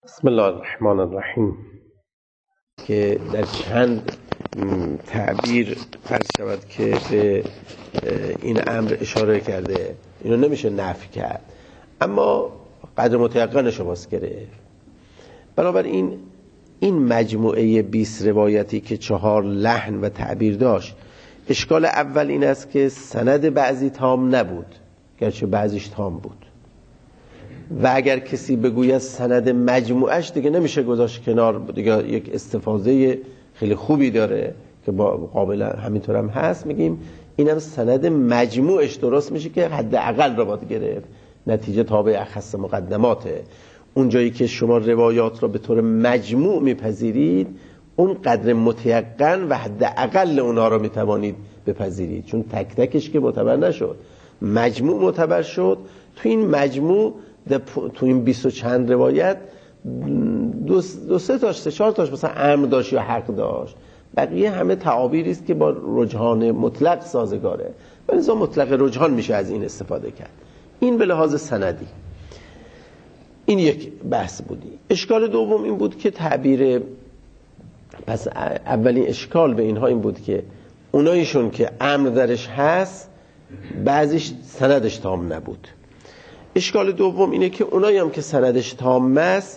بسم الله الرحمن الرحیم که در چند تعبیر فرض شود که به این امر اشاره کرده، اینو نمیشه نفی کرد اما قدر متیقنش رو باز گرفت. بنابراین این مجموعه 20 روایتی که 4 لحن و تعبیر داشت، اشکال اول این است که سند بعضی تام نبود گرچه بعضیش تام بود، و اگر کسی بگوید سند مجموعش دیگه نمیشه گذاشت کنار، دیگه یک استفاده خیلی خوبی داره که با قابل همینطور هم هست، میگیم اینم سند مجموعش درست میشه که حداقل رو باید گرفت، نتیجه تابع اخص مقدماته. اون جایی که شما روایات رو به طور مجموع میپذیرید، اون قدر متیقن و حداقل اونها رو میتوانید بپذیرید، چون تک تکش که معتبر نشد، مجموع معتبر شد. تو این مجموع تو این 20 و چند روایت دو سه تاش 3 4 تاش مثلا امر داشت یا حق داشت، بقیه همه تعابیری است که با رجحان مطلق سازگاره، ولی لذا مطلق رجحان میشه از این استفاده کرد. این به لحاظ سندی این یک بحث بودی. اشکال دوم این بود که تعبیر، پس اولین اشکال به اینها این بود که اونایشون که امر درش هست بعضیش سندش تام نبود. اشکال دوم اینه که اونایی هم که سندش تام است،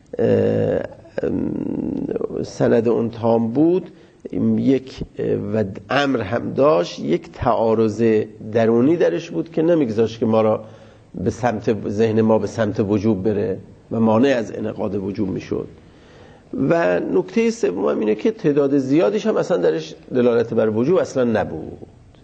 سند اون تام بود یک و امر هم داشت، یک تعارض درونی درش بود که نمیگذاشت که ما را به سمت ذهن ما به سمت وجوب بره و مانع از انعقاد وجوب میشد. و نکته سوم هم اینه که تعداد زیادیش هم اصلا درش دلالت بر وجوب اصلا نبود.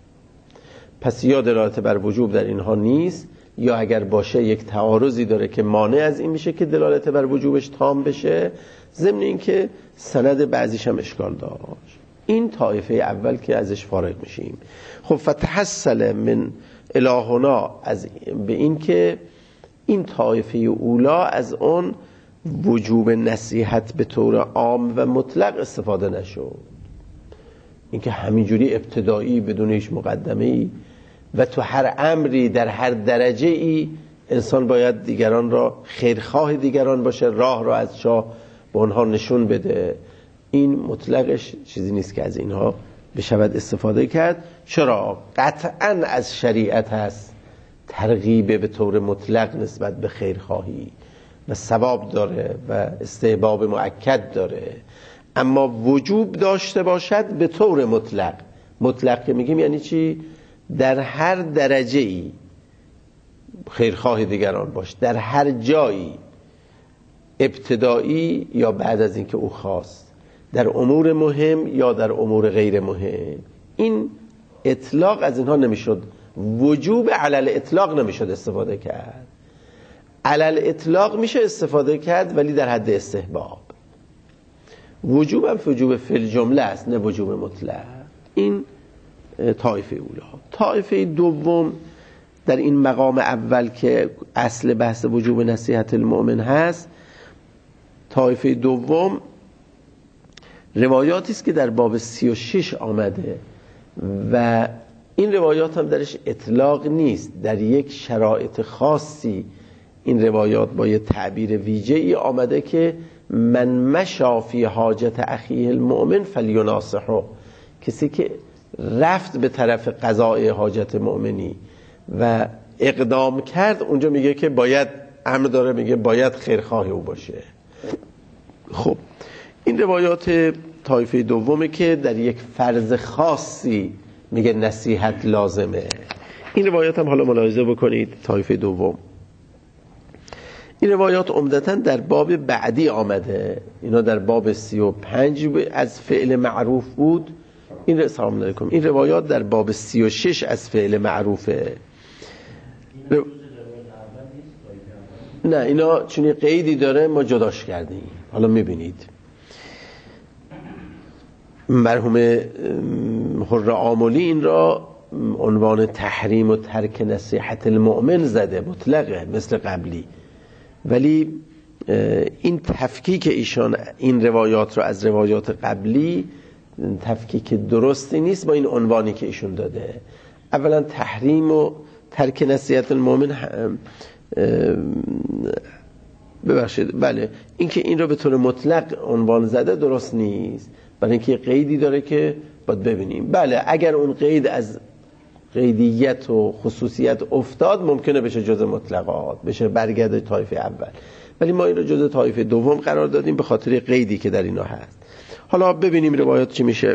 پس یا دلالت بر وجوب در اینها نیست، یا اگر باشه یک تعارضی داره که مانع از این میشه که دلالت بر وجوبش تام بشه، ضمن این که سند بعضیش هم اشکال داشت. این طایفه اول که ازش فارغ میشیم. خب فتحصل من الهنا، از به این که این طایفه اولا از اون وجوب نصیحت به طور عام و مطلق استفاده نشد، این که همینجوری ابتدایی بدون هیچ مقدمه‌ای و تو هر امری در هر درجه ای انسان باید دیگران را خیرخواه دیگران باشه، راه را از چاه به اونها نشون بده، این مطلقش چیزی نیست که از اینها بشود استفاده کرد. چرا؟ قطعا از شریعت هست ترغیب به طور مطلق نسبت به خیرخواهی و ثواب داره و استحباب مؤکد داره، اما وجوب داشته باشد به طور مطلق. مطلق که میگیم یعنی چی؟ در هر درجه ای خیرخواه دیگران باش، در هر جایی، ابتدایی یا بعد از اینکه او خواست، در امور مهم یا در امور غیر مهم. این اطلاق از اینها نمیشد، وجوب علل اطلاق نمیشد استفاده کرد. علل اطلاق میشه استفاده کرد ولی در حد استحباب. وجوب هم وجوب فی الجمله است، نه وجوب مطلق. این طایفه اولا. طایفه دوم در این مقام اول که اصل بحث وجوب نصیحت المؤمن هست، طایفه دوم روایاتی است که در باب 36 آمده و این روایات هم درش اطلاق نیست، در یک شرایط خاصی این روایات با یه تعبیر ویژه‌ای آمده که من مشا فی حاجت اخیه المؤمن فلیناصحه، کسی که رفت به طرف قضاء حاجت مؤمنی و اقدام کرد، اونجا میگه که باید امر داره، میگه باید خیرخواه او باشه. خب این روایات طایفه دومه که در یک فرض خاصی میگه نصیحت لازمه. این روایات هم حالا ملاحظه بکنید، طایفه دوم این روایات عمدتاً در باب بعدی آمده، اینا در باب 35 از فعل معروف بود، این سلام علیکم، این روایات در باب 36 از فعل معروفه. نه اینا چون قیدی داره ما جداش کردیم، حالا میبینید مرحوم حر آملی این را عنوان تحریم و ترک نصیحت المؤمن زده، مطلقه مثل قبلی، ولی این تفکیک ایشان این روایات رو از روایات قبلی تفکیک درستی نیست با این عنوانی که ایشون داده. اولا تحریم و ترک نصیحت المؤمن ببخشید بله، اینکه این رو به طور مطلق عنوان زده درست نیست، برای اینکه قیدی داره که باید ببینیم. بله اگر اون قید از قیدیت و خصوصیت افتاد ممکنه بشه جزء مطلقات، بشه برگرده طایفه اول، ولی ما این رو جزء طایفه دوم قرار دادیم به خاطر قیدی که در اینا هست. حالا ببینیم روایات چی میشه.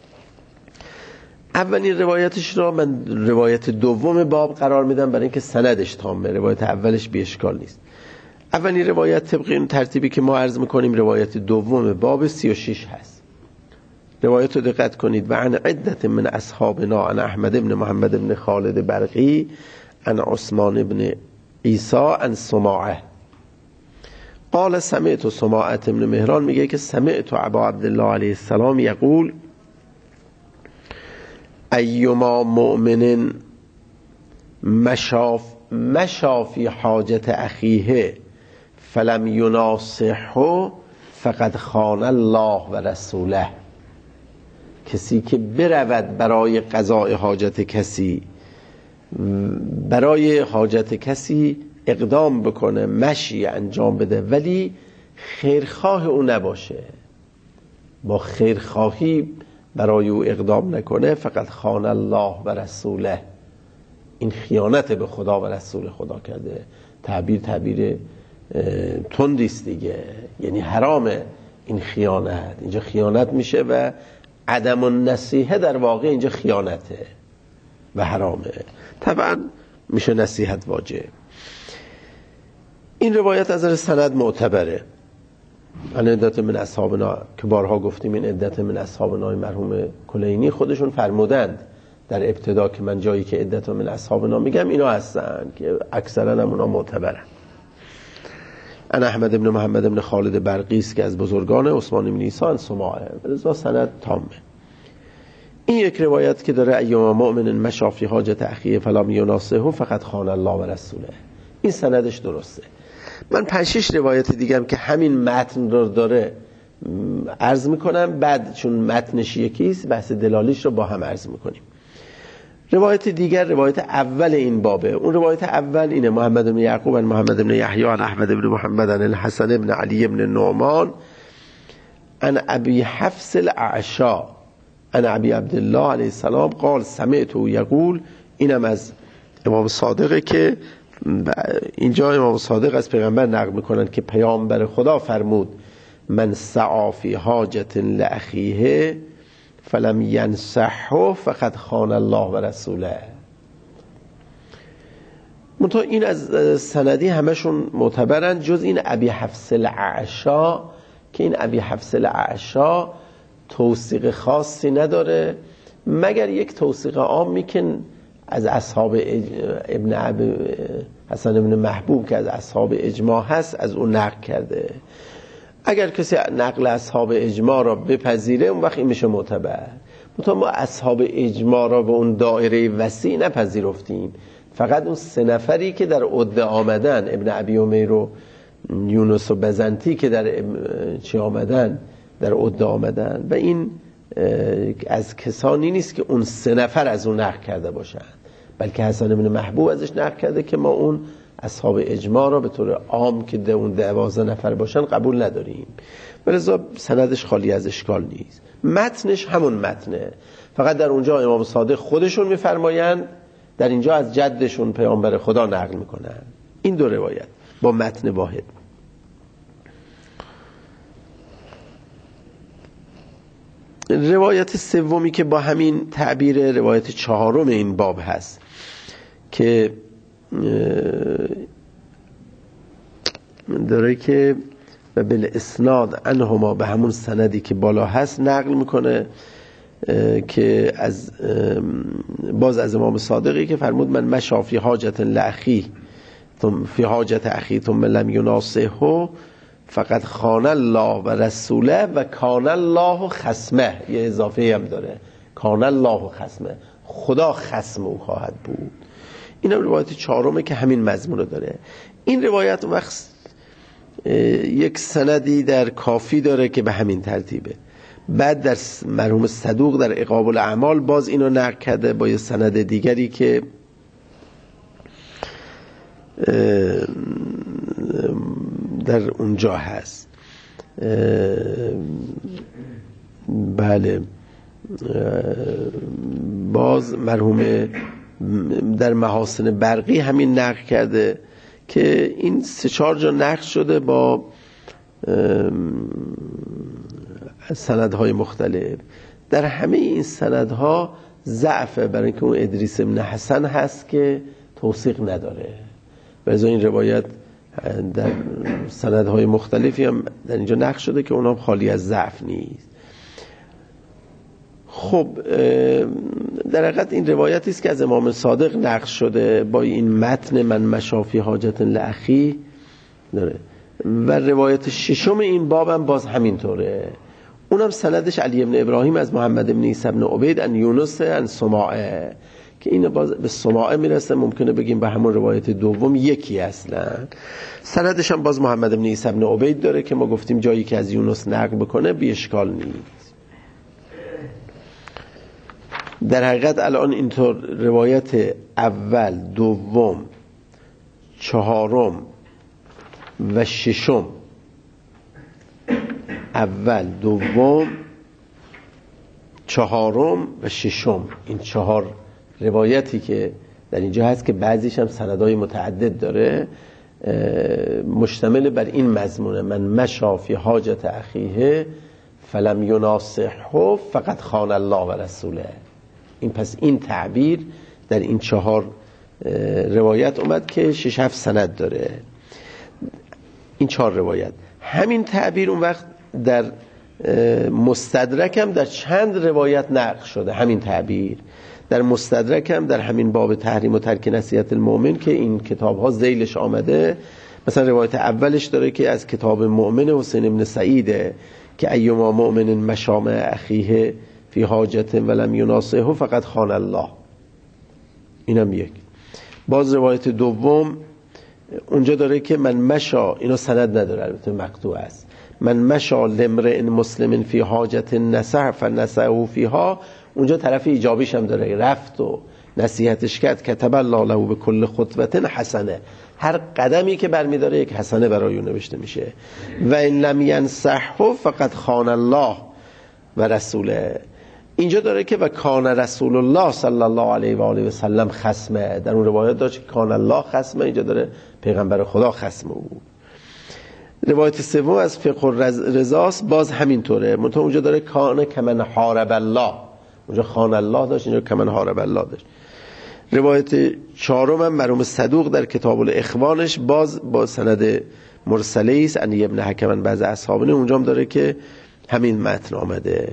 اولین روایتش را من روایت دوم باب قرار میدم برای اینکه سندش تامه، روایت اولش بی اشکال نیست. اولین روایت طبق این ترتیبی که ما عرض میکنیم روایت دوم باب 36 هست. روایت رو دقت کنید. و عن عدت من اصحابنا عن احمد بن محمد بن خالد برقی عن عثمان بن عیسی عن سماعه قال سمعت سماعه بن مهران میگه که سمعت ابا عبدالله علیه السلام یقول ایما مؤمن مشافی حاجت اخیه فلم یناصحه فقد خان الله و رسوله. کسی که برود برای قضاء حاجت کسی، برای حاجت کسی اقدام بکنه، مشی انجام بده، ولی خیرخواه او نباشه، با خیرخواهی برای او اقدام نکنه، فقط خان الله و رسوله، این خیانت به خدا و رسول خدا کرده. تعبیر تندیست دیگه، یعنی حرامه این خیانت، اینجا خیانت میشه و عدم النصیحه در واقع اینجا خیانته و حرامه. طبعا میشه نصیحت واجب. این روایت از نظر سند معتبره. ان عدت من اصحابنا که بارها گفتیم، این عدت من اصحابنا مرحوم کلینی خودشون فرمودند در ابتدا که من جایی که عدت من اصحابنا میگم اینا هستن که اکثرا هم اونا معتبرن. ان احمد بن محمد بن خالد برقی است که از بزرگان عثمان بن عیسی سماعه، لذا سند تامه. این یک روایت که داره ایما مؤمن مشافی حاجت اخیه فلم یناصحه فقط خان الله و رسوله، این سندش درسته. من 5-6 روایت دیگم که همین متن رو داره عرض میکنم، بعد چون متنش یکیست بحث دلالیش رو با هم عرض میکنیم. روایت دیگر روایت اول این بابه. اون روایت اول اینه: محمد بن یعقوب عن محمد بن یحیی عن احمد بن محمد عن الحسن بن علی بن نعمان عن ابی حفص الاعشا عن ابی عبدالله علیه السلام قال سمعت یقول. اینم از امام صادقه که اینجا امام صادق از پیغمبر نقل میکنن که پیامبر خدا فرمود من سعی فی حاجت لاخیه فلم ینصحه فقد خان الله و رسوله. منتها این از سندی همشون معتبرن جز این ابی حفص الاعشا که این ابی حفص الاعشا توثیق خاصی نداره مگر یک توثیق عامی که از اصحاب حسن ابن محبوب که از اصحاب اجماع هست از اون نقل کرده. اگر کسی نقل اصحاب اجماع را بپذیره اون وقت این میشه معتبر. ما اصحاب اجماع را به اون دایره وسیع نپذیرفتیم، فقط اون 3 نفری که در عده آمدن، ابن ابی امیر و یونس و بزنتی که در آمدن در عده آمدن، و این از کسانی نیست که اون 3 نفر از اون نقل کرده باشن، بلکه حسن ابن محبوب ازش نقل کرده که ما اون اصحاب اجماع را به طور عام که اون 12 نفر باشن قبول نداریم، ولذا سندش خالی از اشکال نیست. متنش همون متنه، فقط در اونجا امام صادق خودشون میفرمایند، در اینجا از جدشون پیامبر خدا نقل میکنن. این 2 روایت با متن واحد. روایت سومی که با همین تعبیر روایت 4 این باب هست که داره که و بالاسناد عنهما، به همون سندی که بالا هست نقل میکنه که از باز از امام صادقی که فرمود من مشافی حاجت لاخی فی حاجت اخی ثم لم یناصحه فقط خان الله و رسوله و کان الله خصمه. یه اضافه هم داره، کان الله خصمه، خدا خصم او خواهد بود. این هم روایت 4 که همین مضمون رو داره. این روایت وقت یک سندی در کافی داره که به همین ترتیبه. بعد در مرحوم صدوق در عقاب الاعمال باز اینو نقل کرده با یه سند دیگری که در اونجا هست. بله، باز مرحوم در محاسن برقی همین نقل کرده که این 3-4 جا نقل شده با سندهای مختلف. در همه این سندها ضعفه، برای اینکه اون ادریس ابن حسن هست که توثیق نداره. برای این روایت در سندهای مختلفی هم در اینجا نقل شده که اونها خالی از ضعف نیست. خب در حقیقت این روایتی است که از امام صادق نقل شده با این متن من مشافی حاجت لاخی داره. و روایت 6 این بابم باز همینطوره، اونم سندش علی ابن ابراهیم از محمد ابن عیسی ابن عبید ان یونس ان سماعه، که این باز به سماعه میرسه. ممکنه بگیم به همون روایت دوم یکی اصلا. سندش هم باز محمد ابن عیسی ابن عبید داره که ما گفتیم جایی که از یونس نقل بکنه بی اشکال نیست. در حقیقت الان اینطور روایت اول، دوم، 4 و 6، اول، دوم، 4 و 6، این 4 روایتی که در اینجا هست که بعضیش هم سندهای متعدد داره، مشتمل بر این مضمونه من مشا فی حاجت اخیه فلم یناصحه فقط خان الله و رسوله. این پس این تعبیر در این 4 روایت اومد که 6-7 سند داره. این 4 روایت همین تعبیر اون وقت در مستدرک هم در چند روایت نقل شده. همین تعبیر در مستدرک هم در همین باب تحریم و ترک نصیحت المؤمن که این کتاب ها ذیلش آمده، مثلا روایت اولش داره که از کتاب مؤمن حسین ابن سعیده که ایما مؤمن مشام اخیه فی حاجت ولم یناصحه فقط خان الله. اینم یک. باز روایت دوم اونجا داره که من مشا، اینا سند نداره البته مقطوع است، من مشا لامرئ مسلم فی حاجت نصح فنصحه فیها، اونجا طرف ایجابیش هم داره، رفت و نصیحتش کرد کتب الله له به کل خطوه حسنه، هر قدمی که برمی‌داره یک حسنه برای اون نوشته میشه. و ان لم ینصحه فقط خان الله و رسوله. اینجا داره که و کان رسول الله صلی الله علیه و آله و سلم خصمه، در اون روایت داشت که کان الله خصمه، اینجا داره پیغمبر خدا خصمه بود. روایت سوم از فقه الرضاست، باز همینطوره، منتها اونجا داره کان کمن حارب الله، اونجا خان الله داشت، اینجا کمن حارب الله داشت. روایت 4 هم مرحوم صدوق در کتاب الاخوانش باز با سند مرسله است ان ابن حکم بعض اصحابونه، اونجا هم داره که همین متن آمده.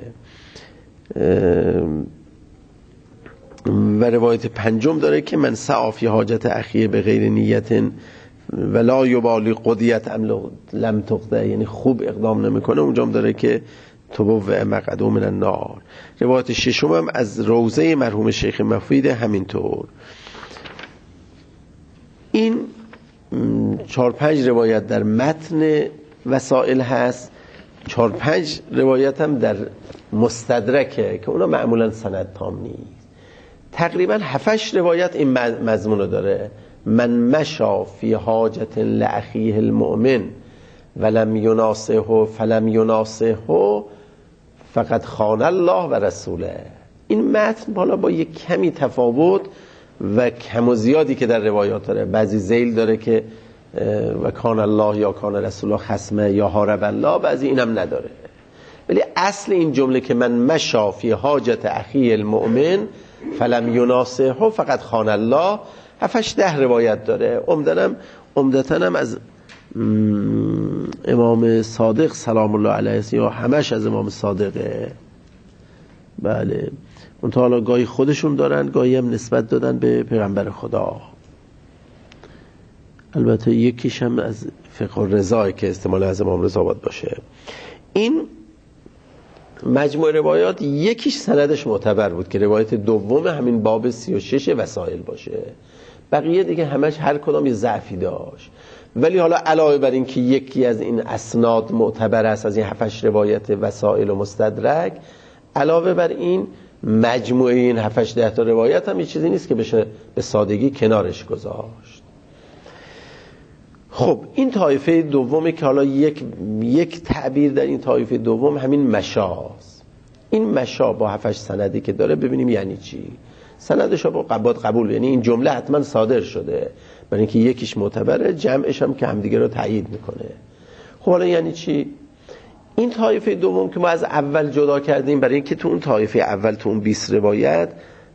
و روایت 5 داره که من سعی فی حاجت اخیه به غیر نیت ولا یبالی قضیت ام لم تقضی، یعنی خوب اقدام نمیکنه، اونجا هم داره که تبوء مقعده من النار. روایت 6 هم از روضه مرحوم شیخ مفید همینطور. این 4-5 روایت در متن وسائل هست، 4-5 روایت هم در مستدرکه که اونا معمولا سند تام نیست. تقریبا 7-8 روایت این مضمون رو داره، من مشا فی حاجت لاخیه المؤمن ولم یناصحه فلم یناصحه فقط خان الله و رسوله. این متن بالا با یک کمی تفاوت و کم و زیادی که در روایات داره، بعضی ذیل داره که و کان الله یا کان رسول خصمه یا حارب الله، بعضی اینم نداره. ولی اصل این جمله که من مشا فی حاجت اخی المؤمن فلم یناصحه فقط خان الله 7-10 روایت داره. عمدتاً هم از امام صادق سلام الله علیه یا همش از امام صادقه. بله، منتها حالا گاهی خودشون دارن، گاهی هم نسبت دادن به پیغمبر خدا. البته یکیش هم از فقه الرضا که احتمال از امام رضا باید باشه. این مجموع روایات یکیش سندش معتبر بود که روایت دوم همین باب 36 وسائل باشه، بقیه دیگه همش هر کدام یه ضعفی داشت. ولی حالا علاوه بر این که یکی از این اسناد معتبر است از این 7-8 روایت وسائل و مستدرک، علاوه بر این مجموعه این 7-8 تا روایت هم یه چیزی نیست که بشه به سادگی کنارش گذاشت. خب این طایفه دومه که حالا یک تعبیر در این طایفه دوم همین مشاست. این مشا با 7 سندی که داره ببینیم یعنی چی. سندش با قبول، یعنی این جمله حتما صادر شده، برای اینکه یکیش معتبره، جمعش هم که همدیگه رو تایید میکنه. خب حالا یعنی چی؟ این طایفه دوم که ما از اول جدا کردیم، برای اینکه تو اون طایفه اول تو اون 20 روایت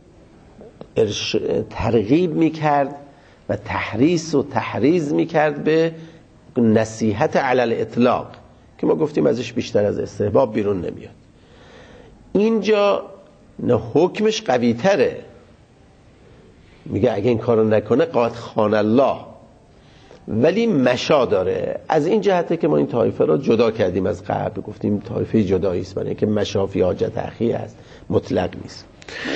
ترغیب میکرد و تحریص و تحریض میکرد به نصیحت علی الاطلاق که ما گفتیم ازش بیشتر از استحباب بیرون نمیاد. اینجا نه حکمش قوی تره، میگه اگه این کارو نکنه قاد خان الله، ولی مشا داره. از این جهته که ما این طایفه را جدا کردیم از قبل، گفتیم طایفه جدایی است، برای اینکه مشا فی حاجت اخی است، مطلق نیست.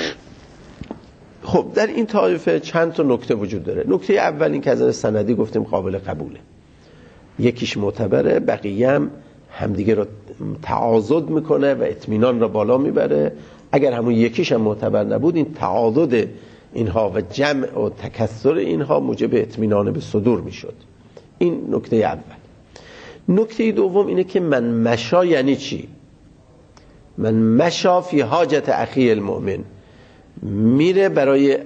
خب در این طایفه چند تا نکته وجود داره. نکته اول این که از سندی گفتیم قابل قبوله، یکیش معتبره، بقیه هم همدیگه رو تعاضد میکنه و اطمینان را بالا میبره. اگر همون یکیش هم معتبر نبود، این تعاضد اینها و جمع و تکثر اینها موجب اطمینان به صدور میشد. این نکته اول. نکته دوم اینه که من مشا یعنی چی؟ من مشا فی حاجت اخی المؤمن، میره برای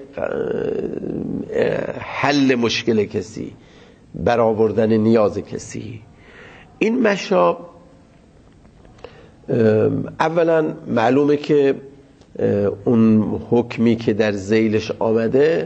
حل مشکل کسی، برآوردن نیاز کسی. این مشا اولا معلومه که اون حکمی که در ذیلش آمده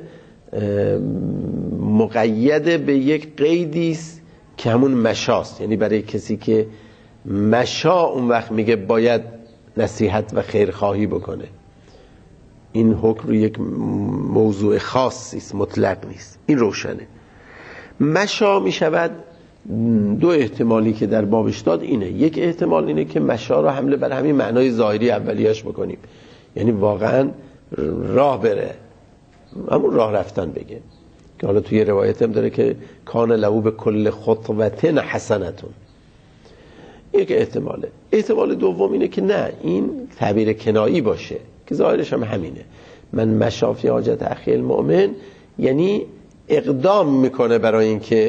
مقید به یک قیدی است که همون مشاست، یعنی برای کسی که مشا اون وقت میگه باید نصیحت و خیرخواهی بکنه. این حکم رو یک موضوع خاصی است، مطلق نیست. این روشنه. مشا میشود دو احتمالی که در بابش داد اینه. یک احتمال اینه که مشا رو حمله بر همین معنای ظاهری اولیاش بکنیم، یعنی واقعا راه بره، همون راه رفتن بگه، که حالا توی روایت هم داره که کان له به کل خطوة حسنة. یک احتماله. احتمال دوم اینه که نه، این تعبیر کنایی باشه که ظاهرش هم همینه. من مشا فی حاجت اخی المؤمن یعنی اقدام میکنه برای اینکه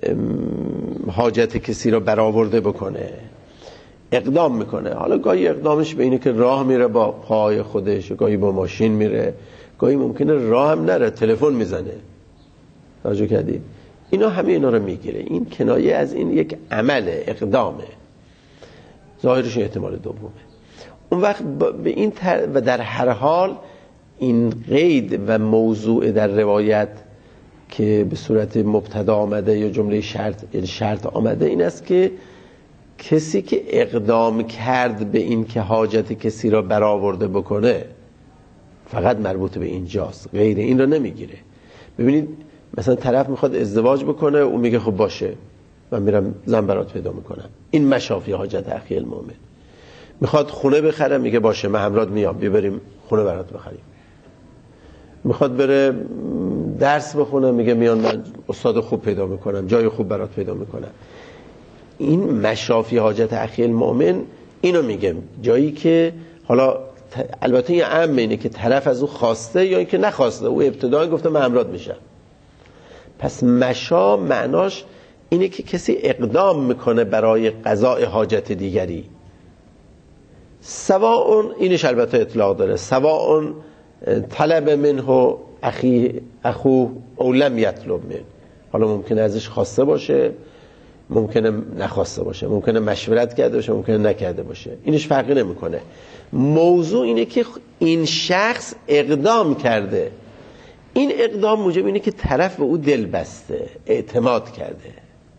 حاجت کسی رو برآورده بکنه، اقدام میکنه. حالا گاهی اقدامش به اینه که راه میره با پای خودش، گاهی با ماشین میره، گاهی ممکنه راه هم نره، تلفن میزنه. توجه کردید؟ اینا همه اینا رو میگیره. این کنایه از این یک عمل اقدامه، ظاهرش احتمال دومه. اون وقت به این و در هر حال این قید و موضوع در روایت که به صورت مبتدا آمده یا جمله شرط آمده این است که کسی که اقدام کرد به این که حاجت کسی را برآورده بکنه فقط مربوط به اینجاست، غیر این را نمیگیره. ببینید مثلا طرف میخواد ازدواج بکنه، اون میگه خب باشه من میرم زن برات پیدا میکنم، این مشا فی حاجت اخی المؤمن. میخواد خونه بخره، میگه باشه من همراهت میام، بریم خونه برات بخریم. میخواد بره درس بخونه، میگه میان من استاد خوب پیدا میکنم، جای خوب برات پیدا میکنم. این مشا فی حاجت اخی المؤمن اینو میگه، جایی که حالا البته این عامه اینه که طرف از او خواسته یا اینکه نخواسته، او ابتداً گفته من همراهت میشم. پس مشا معناش اینه که کسی اقدام میکنه برای قضاء حاجت دیگری، سواء اینش البته اطلاق داره، سواء طلب منه اخوه او لم یطلب منه. حالا ممکنه ازش خواسته باشه، ممکنه نخواسته باشه، ممکنه مشورت کرده باشه، ممکنه نکرده باشه، اینش فرقی نمیکنه. موضوع اینه که این شخص اقدام کرده، این اقدام موجب اینه که طرف به او دل بسته، اعتماد کرده.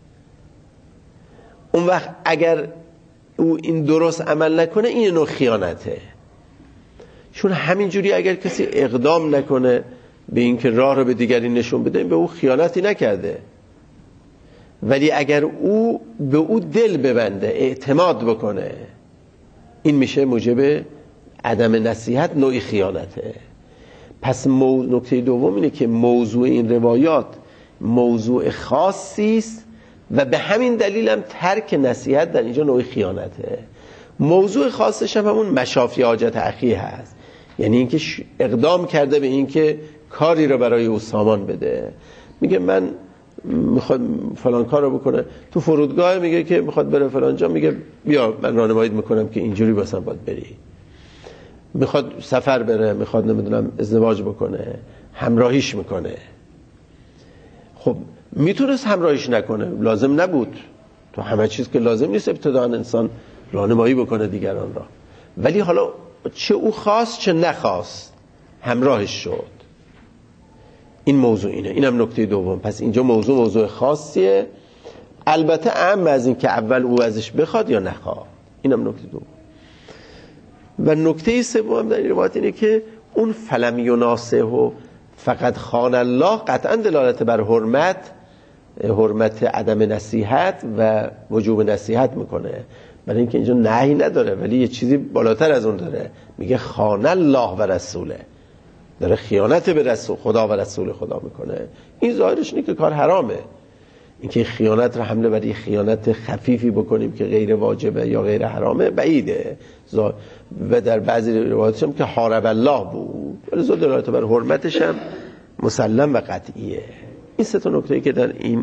اون وقت اگر او این درست عمل نکنه این نوع خیانته. چون همینجوری اگر کسی اقدام نکنه به این که راه رو به دیگری نشون بده، به او خیانتی نکرده. ولی اگر او به او دل ببنده، اعتماد بکنه، این میشه موجب عدم نصیحت، نوعی خیانته. پس نکته دوم اینه که موضوع این روایات موضوع خاصی است و به همین دلیل هم ترک نصیحت در اینجا نوعی خیانته. موضوع خاصش هم همون مشا فی حاجت اخی هست، یعنی اینکه اقدام کرده به اینکه کاری رو برای او سامان بده. میگه من میخواد فلان کارو بکنه، تو فرودگاه میگه که میخواد بره فلان جا، میگه بیا من راهنماییت میکنم که اینجوری واسه باید بری. میخواد سفر بره، میخواد نمیدونم ازدواج بکنه، همراهیش میکنه. خب میتونست همراهیش نکنه، لازم نبود، تو همه چیز که لازم نیست ابتداً انسان راهنمایی بکنه دیگران را، ولی حالا چه او خواست چه نخواست همراهش شد. این موضوع اینه، اینم نکته دوم. پس اینجا موضوع خاصیه، البته اهم از این که اول او ازش بخواد یا نخواد. اینم نکته دوم. و نکته سوم در این روایت اینه که اون فلم یناسه و فقط خان الله قطعا دلالت بر حرمت عدم نصیحت و وجوب نصیحت میکنه، برای اینکه اینجا نهی نداره ولی یه چیزی بالاتر از اون داره، میگه خان الله و رسوله، داره خیانت به رسول خدا و رسول خدا میکنه. این ظاهرش اینه که کار حرامه. اینکه خیانت رو حمله بر خیانت خفیفی بکنیم که غیر واجبه یا غیر حرامه بعیده. و در بعضی روایات هم که حارب الله بود، ولی دلالت بر حرمتش هم مسلم و قطعیه. این سه تا نکته‌ای که در این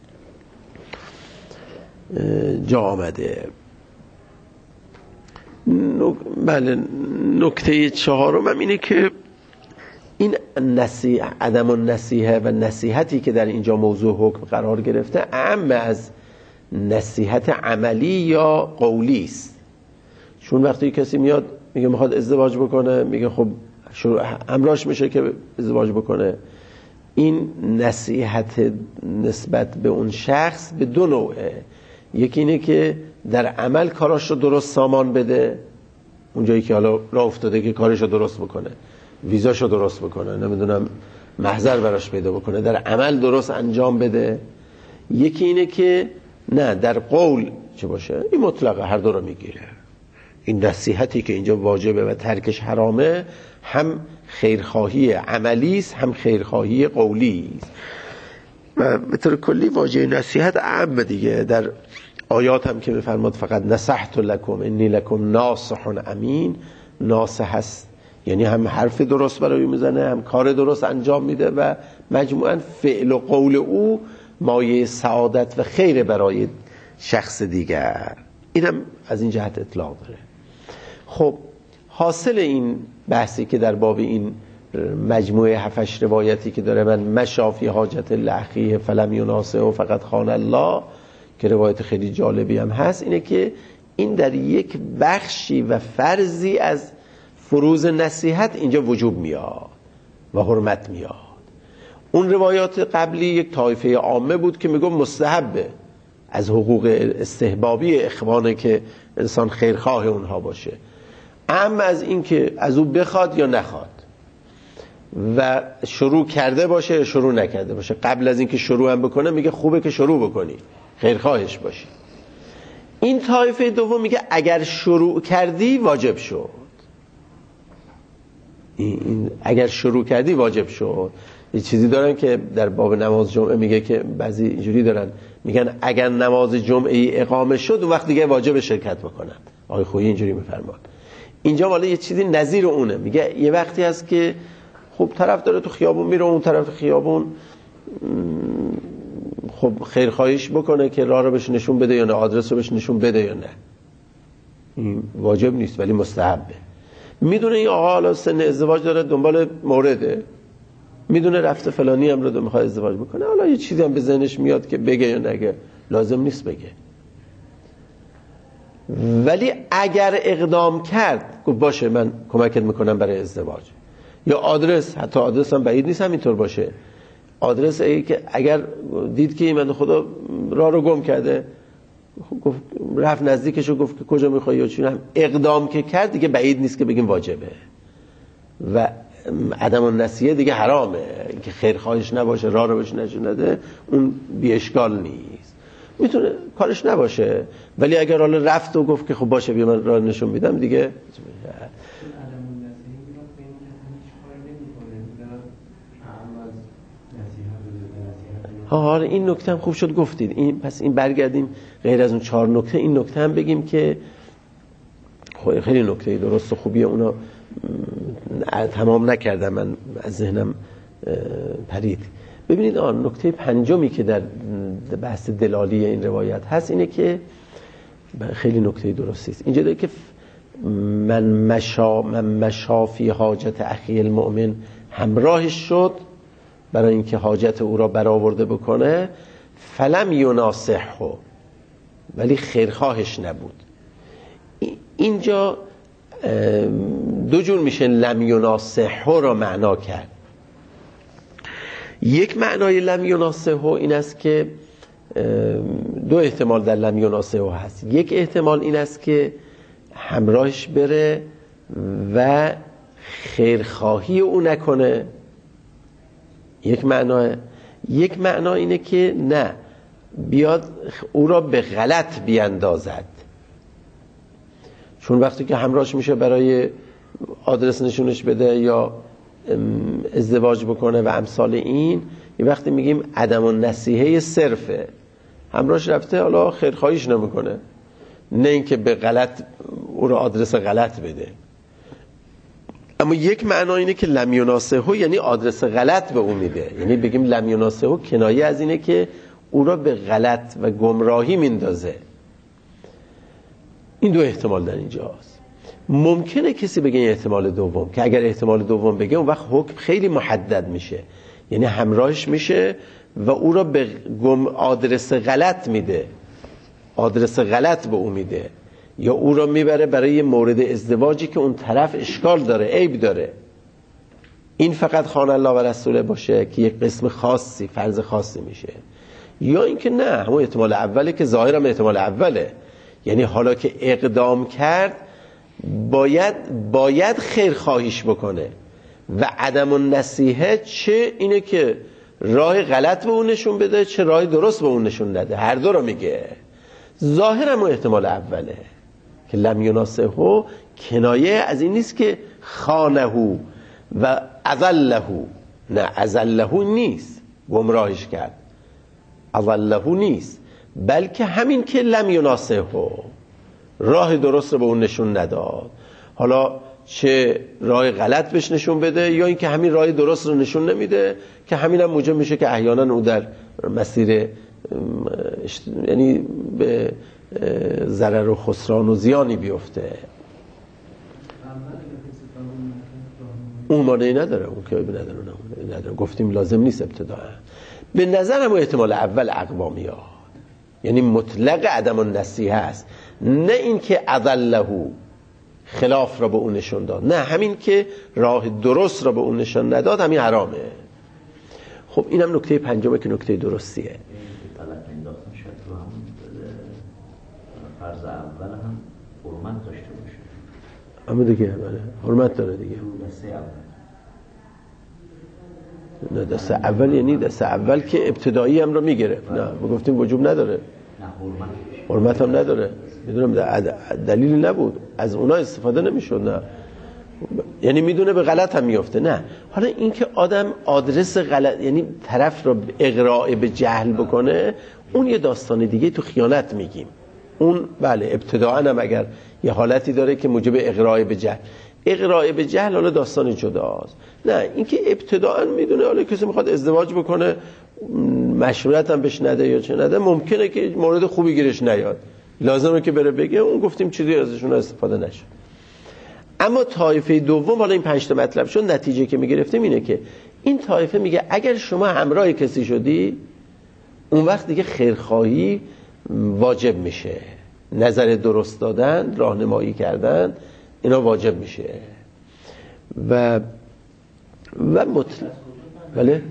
جا آمده. بله، نکته چهارم هم اینه که این عدم النصیحه و نصیحتی که در اینجا موضوع حکم قرار گرفته اعم از نصیحت عملی یا قولی است. چون وقتی کسی میاد میگه میخواد ازدواج بکنه، میگه خب همراهش میشه که ازدواج بکنه، این نصیحت نسبت به اون شخص به دو نوعه. یکی اینه که در عمل کاراش رو درست سامان بده، اونجایی که حالا راه افتاده که کارش رو درست بکنه، ویزاش رو درست بکنه، نمیدونم محضر براش پیدا بکنه، در عمل درست انجام بده. یکی اینه که نه در قول چه باشه، این مطلقه هر دو رو میگیره. این نصیحتی که اینجا واجبه و ترکش حرامه هم خیرخواهی عملی است هم خیرخواهی قولی است. و به طور کلی واژه نصیحت عام دیگه در آیات هم که میفرماد فقط نصحت لکم انی لکم ناصح امین، ناصح هست یعنی هم حرف درست برای میزنه هم کار درست انجام میده و مجموعاً فعل و قول او مایه سعادت و خیر برای شخص دیگر. اینم از این جهت اطلاق داره. خب حاصل این بحثی که در باب این مجموعه 7 روایتی که داره، من مشافی حاجت لأخیه فلم یناسه و فقط خان الله، که روایت خیلی جالبی هم هست، اینه که این در یک بخشی و فرضی از فروض نصیحت اینجا وجوب میاد و حرمت میاد. اون روایات قبلی یک طایفه عامه بود که میگم مستحبه، از حقوق استحبابی اخوانه که انسان خیرخواه اونها باشه، اما از این که از او بخواد یا نخواد و شروع کرده باشه یا شروع نکرده باشه، قبل از این که شروع هم بکنه میگه خوبه که شروع بکنی، خیرخواهش باشی. این طایفه دوم میگه اگر شروع کردی واجب شد. این اگر شروع کردی واجب شد. یه چیزی دارن که در باب نماز جمعه میگه که بعضی اینجوری دارن میگن اگر نماز جمعه اقامه شد اون وقت دیگه واجب شرکت بکنن. آقای خویی اینجوری میفرمان. اینجا والا یه چیزی نظیر اونه، میگه یه وقتی هست که خب طرف داره تو خیابون میره، اون طرف خیابون خب خیرخواهیش بکنه که راه رو بهش نشون بده یا نه، آدرس رو بهش نشون بده یا نه، این واجب نیست ولی مستحبه. میدونه این آقا حالا سن ازدواج داره، دنبال مورده، میدونه رفته فلانی هم رو میخواد ازدواج بکنه، حالا یه چیزی هم به ذهنش میاد که بگه یا نگه، لازم نیست بگه. ولی اگر اقدام کرد گفت باشه من کمکت میکنم برای ازدواج، یا آدرس، حتی آدرس هم بعید نیست همینطور باشه، آدرس ای که اگر دید که من خدا راه رو گم کرده، گفت رفت نزدیکشو گفت که کجا میخوای یا چی، هم اقدام که کرد دیگه بعید نیست که بگیم واجبه. و عدم النصیحه دیگه حرامه، اینکه خیرخواهش نباشه، راه رو بهش نشون نده، اون بی اشکال نیست، میتونه کارش نباشه، ولی اگر حالا رفت و گفت که خب باشه بیا من راه نشون میدم دیگه حالا این نکته هم خوب شد گفتید. این پس این برگردیم غیر از اون 4 نکته این نکته هم بگیم که خیلی نکته درست و خوبیه، اونا تمام نکردم من از ذهنم پرید. ببینید نکته پنجمی که در بحث دلالی این روایت هست اینه که خیلی نکته درستی است. اینجا داره که من مشا فی حاجت اخی المؤمن، همراهش شد برای اینکه حاجت او را برآورده بکنه، فلم یناصحه، ولی خیرخواهش نبود. اینجا دو جور میشه لم یناصحه را معنا کرد. یک معنای لم یناصحه این است که دو احتمال در لم یناصحه هست. یک احتمال این است که همراهش بره و خیرخواهی او نکنه، یک معنا اینه که نه، بیاد او را به غلط بیندازد. چون وقتی که همراهش میشه برای آدرس نشونش بده یا ازدواج بکنه و امثال این، یه وقتی میگیم عدم النصیحه صرفه، همراهش رفته حالا خیرخواهیش نمیکنه، نه اینکه به غلط او را آدرس غلط بده. اما یک معنا اینه که لم یناصحه یعنی آدرس غلط به او میده، یعنی بگیم لم یناصحه کنایه از اینه که او را به غلط و گمراهی میندازه. این دو احتمال در اینجاست. ممکنه کسی بگه این احتمال دوم، که اگر احتمال دوم بگه اون وقت حکم خیلی محدد میشه، یعنی همراهش میشه و او را به آدرس غلط میده، آدرس غلط به او میده، یا او را میبره برای یه مورد ازدواجی که اون طرف اشکال داره، عیب داره. این فقط خان الله و رسوله باشه که یک قسم خاصی، فرض خاصی میشه. یا اینکه نه، همون احتمال اوله که ظاهرم احتمال اوله، یعنی حالا که اقدام کرد باید خیر خواهیش بکنه و عدم النصیحه چه اینه که راه غلط به اون نشون بده، چه راه درست به اون نشون نده، هر دو رو میگه. ظاهرم احتمال اوله که لم یناصحه کنایه از این نیست که خانه و اضله، نه اضله نیست، گمراهش کرد، اضله نیست، بلکه همین که لم یناصحه راه درست رو به اون نشون نداد، حالا چه راه غلط بهش نشون بده یا اینکه همین راه درست رو نشون نمیده، که همین هم موجب میشه که احیانا او در مسیر یعنی به ضرر و خسران و زیانی بیفته. اون مانعی نداره، اون که نداره، گفتیم لازم نیست ابتداء. به نظرم احتمال اول اقوا میاد، یعنی مطلق عدم النصیحه است، نه این که اضله خلاف را به اون نشون داد، نه همین که راه درست را به اون نشون نداد همین حرامه. خب اینم نکته پنجمه که نکته درستیه. فرض اول هم حرمت داشته باشه، اما دیگه بله حرمت داره دیگه. نه دسته اول یعنی دسته اول که ابتدایی هم رو میگرفت، نه ما گفتیم وجوب نداره، نه حرمت هم نداره، میدونم دلیلی نبود از اونا استفاده نمیشد، نه یعنی میدونه به غلط هم میفته. نه حالا این که آدم آدرس غلط یعنی طرف رو اغراء به جهل بکنه، اون یه داستان دیگه تو خیانت میگیم. اون بله ابتداءً هم اگر یه حالتی داره که موجب اغراء به جهل، اغراء به جهل حالا داستان جداست. نه اینکه ابتداءً میدونه حالا کسی میخواد ازدواج بکنه مشورت هم بهش نده یا چه نده، ممکنه که مورد خوبی گیرش نیاد، لازمه که بره بگه، اون گفتیم چیزی ازشون استفاده نشه. اما طایفه دوم، حالا این 5 تا مطلب شد، نتیجه که میگرفتیم اینه که این طایفه میگه اگر شما همراه کسی شدی اون وقت دیگه خیرخواهی واجب میشه، نظر درست دادن، راهنمایی کردن، اینا واجب میشه و مطلق بله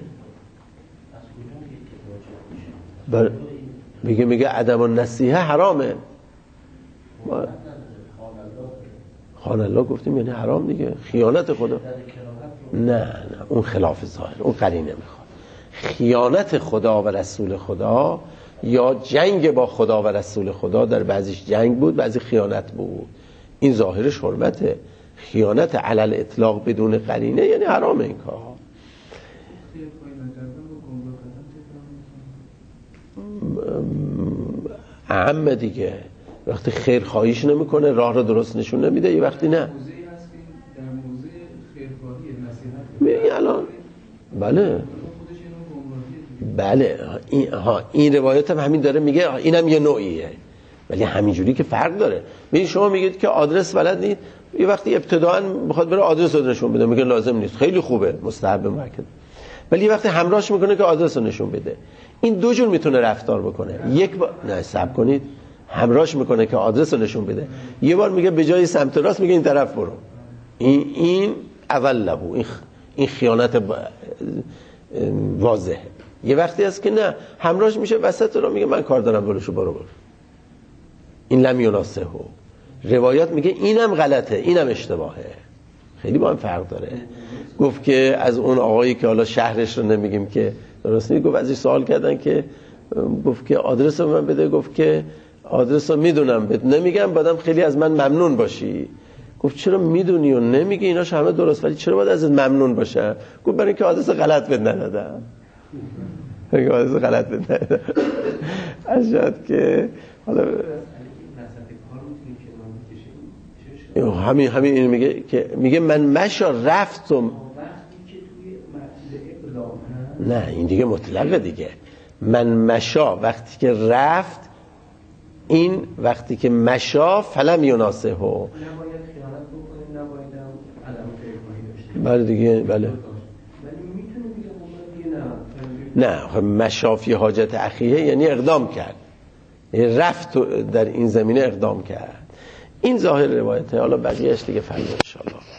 میگه عدم النصیحه حرامه. خان الله گفتیم یعنی حرام دیگه، خیانت خدا. نه اون خلاف ظاهر، اون قرینه میخواد. خیانت خدا و رسول خدا یا جنگ با خدا و رسول خدا، در بعضیش جنگ بود بعضی خیانت بود، این ظاهرش حرمته. خیانت علل اطلاق بدون قرینه یعنی حرام این کار. اهم دیگه وقتی خیر خواهیش نمیکنه، راه رو درست نشون نمیده، یه وقتی نه. الان بله بله این روایت هم همین داره میگه، اینم یه نوعیه، ولی همینجوری که فرق داره. ببین شما میگید که آدرس بلد نیست، یه وقتی ابتداً بخواد بره آدرس رو نشون بده میگه لازم نیست، خیلی خوبه، مستحب مؤکد. ولی یه وقتی همراهش میکنه که آدرس رو نشون بده. این دو جور میتونه رفتار بکنه. یک بار نه صبر کنید، همراهش میکنه که آدرس رو نشون بده، یه بار میگه به جای سمت راست میگه این طرف برو. این اول لبو، این خیانت واضحه. یه وقتی هست که نه، همراهش میشه وسط رو میگه من کار دارم برو برو. این لم یناسه. روایات میگه اینم غلطه، اینم اشتباهه. خیلی با هم فرق داره. گفت که از اون آقایی که حالا شهرش رو نمیگیم که درست نیست، گفت ازش سوال کردن که گفت که آدرس رو من بده، گفت که آدرس رو میدونم بهت نمیگم، بعدم خیلی از من ممنون باشی. گفت چرا میدونی و نمیگی؟ ایناش همه درست، ولی چرا باید ازت ممنون باشم؟ گفت برای اینکه آدرس غلط بهت ندادم. آدرس غلط بهت ندادم. اشهد که حالا همین این میگه که میگه من مشا رفتم. نه این دیگه مطلقه دیگه. من مشا وقتی که رفت، این وقتی که مشا فلم یناسه نباید خیانت بکنه، نباید عدم پیگاهی داشته. بله دیگه بله. ولی میتونه دیگه نه مشافی حاجت اخیه یعنی اقدام کرد، رفت در این زمینه اقدام کرد. این ظاهر روایته. حالا بقیهش دیگه فردا ان شاء الله.